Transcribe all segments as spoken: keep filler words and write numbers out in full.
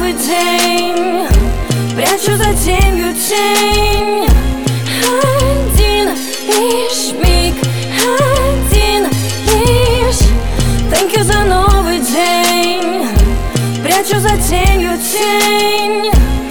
новый день, прячу за тенью тень. Один лишь миг, один лишь. Thank you за новый день, прячу за тенью тень.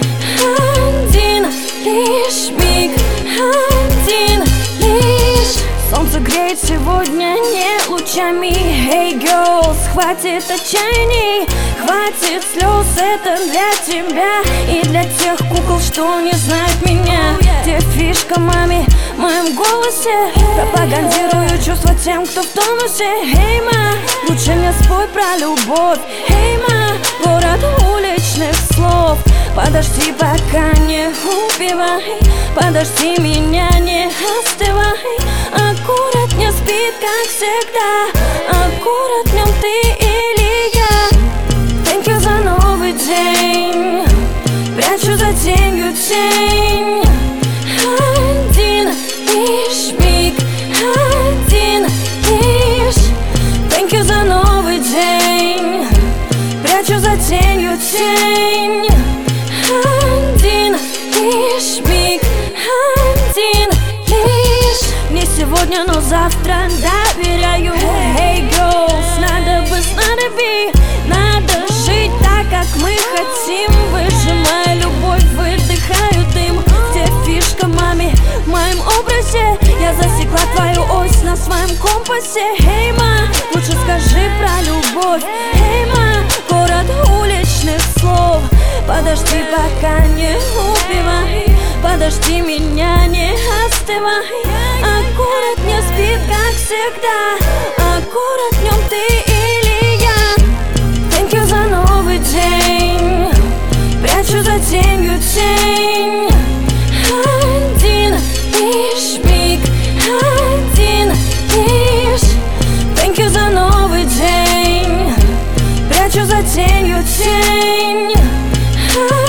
Один лишь миг, один лишь. Солнце греет сегодня не лучами. Hey girls, хватит отчаяний, хватит слез, это для тебя и для тех кукол, что не знают меня. Где фишка маме в моем голосе? Пропагандирую чувства тем, кто в тонусе. Hey ма, лучше не спой про любовь. Hey ма, город уличных слов. Подожди, пока не убивай, подожди меня, не остывай. Аккурат не спит, как всегда, аккурат в нем ты или я. Thank you за новый день, прячу за тенью тень. Один лишь миг, один лишь. Thank you за новый день, прячу за тенью тень. Один лишь миг, один лишь. Не сегодня, но завтра доверяю. Hey girls, надо быть, надо be. Надо жить так, как мы хотим. Выжимая любовь, выдыхаю дым. Где фишка маме в моем образе? Я засекла твою ось на своем компасе. Hey ма, лучше скажи про любовь. Hey ма, город уличных слов. Подожди, пока не убивай, подожди меня, не остывай. Аккурат не спит, как всегда, аккурат в нем ты или я. Thank you за новый день, прячу за тенью тень. Один лишь миг, один лишь. Thank you за новый день, прячу за тенью тень.